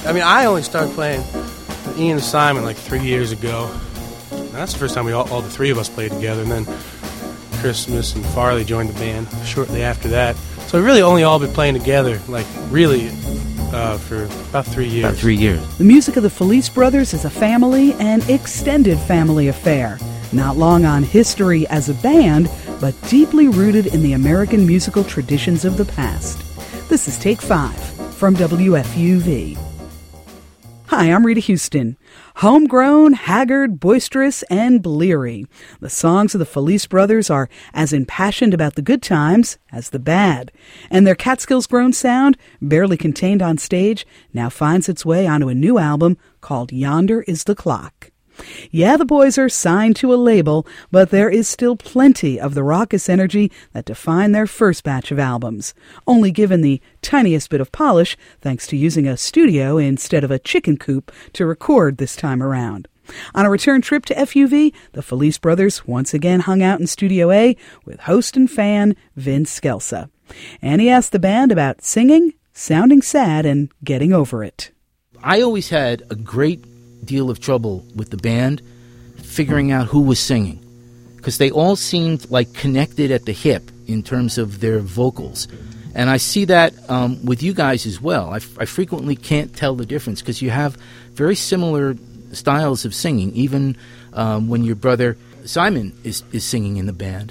I mean, I only started playing with Ian and Simon like 3 years ago. And that's the first time we all the three of us played together. And then Christmas and Farley joined the band shortly after that. So we've really only all been playing together, like really, for about 3 years. About 3 years. The music of the Felice Brothers is a family and extended family affair. Not long on history as a band, but deeply rooted in the American musical traditions of the past. This is Take 5 from WFUV. Hi, I'm Rita Houston. Homegrown, haggard, boisterous, and bleary. The songs of the Felice Brothers are as impassioned about the good times as the bad. And their Catskills-grown sound, barely contained on stage, now finds its way onto a new album called Yonder is the Clock. Yeah, the boys are signed to a label, but there is still plenty of the raucous energy that defined their first batch of albums, only given the tiniest bit of polish thanks to using a studio instead of a chicken coop to record this time around. On a return trip to FUV, the Felice Brothers once again hung out in Studio A with host and fan Vince Scelsa. And he asked the band about singing, sounding sad, and getting over it. I always had a great deal of trouble with the band figuring out who was singing, because they all seemed like connected at the hip in terms of their vocals, and I see that with you guys as well. I frequently can't tell the difference because you have very similar styles of singing, even when your brother Simon is singing in the band.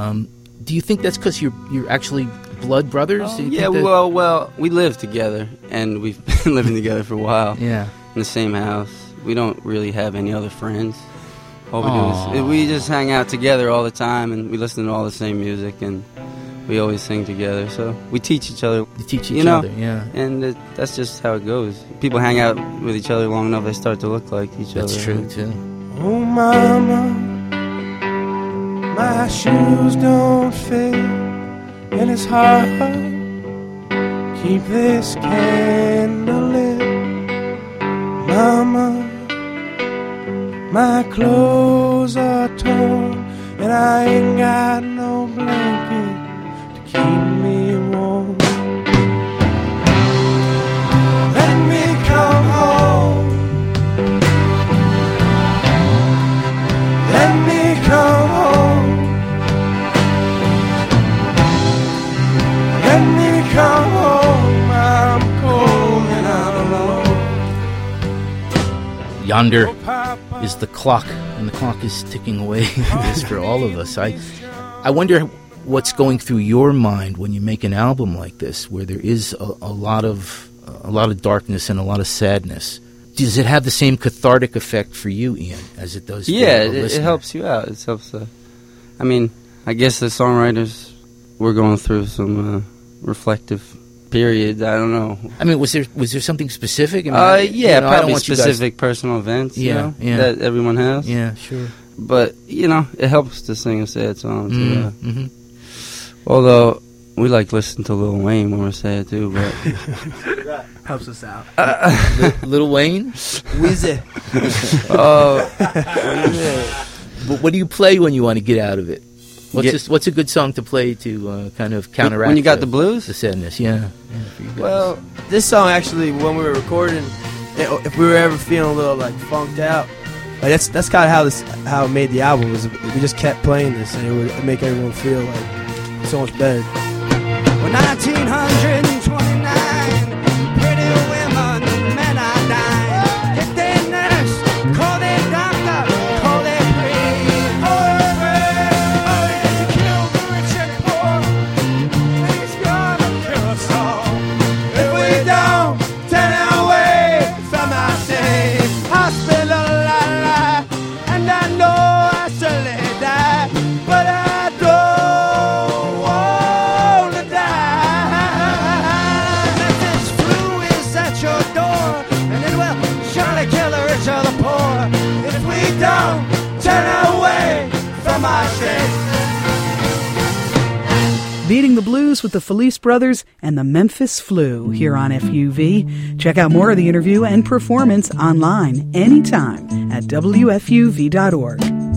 Do you think that's because you're actually blood brothers? Yeah, well, we live together, and we've been living together for a while. Yeah, in the same house. We don't really have any other friends. All we do is we just hang out together all the time, and we listen to all the same music, and we always sing together. So we teach each other. You teach each other, yeah. And that's just how it goes. People hang out with each other long enough, they start to look like each other. That's true, too. Oh, mama, my shoes don't fit, and it's hard. Keep this candle lit. Mama, my clothes are torn, and I ain't got no blanket to keep me warm. Let me come home. Let me come home. Let me come home. I'm cold and I'm alone. Yonder is the clock, and the clock is ticking away this for all of us. I wonder what's going through your mind when you make an album like this, where there is a lot of darkness and a lot of sadness. Does it have the same cathartic effect for you, Ian, as it does for the listener? It helps you out. It helps. I mean, I guess the songwriters were going through some reflective period. I don't know. I mean, was there something specific? Probably specific personal events. That everyone has. Yeah, sure. But it helps to sing a sad song. Mm-hmm. Although we like listen to Lil Wayne when we're sad too. But helps us out. Lil Wayne, Weezy. What do you play when you want to get out of it? What's a good song to play to kind of counteract when you got the blues? The sadness, yeah. Well, this song actually, when we were recording, if we were ever feeling a little like funked out, like that's kind of how it made the album. Was we just kept playing this, and it would make everyone feel like so much better. Well, 1929, pretty women, men are dying. Hit their nurse, call their doctor, call their priest. Oh, kill the rich and poor. He's gonna kill us all. If we don't turn away from our sins, hospital, and I know I surely die, but I don't want to die. This flu is at your door, and it will surely kill the rich or the poor if we don't turn away from our sins. Beating the Blues with the Felice Brothers and the Memphis Flu here on FUV. Check out more of the interview and performance online anytime at WFUV.org.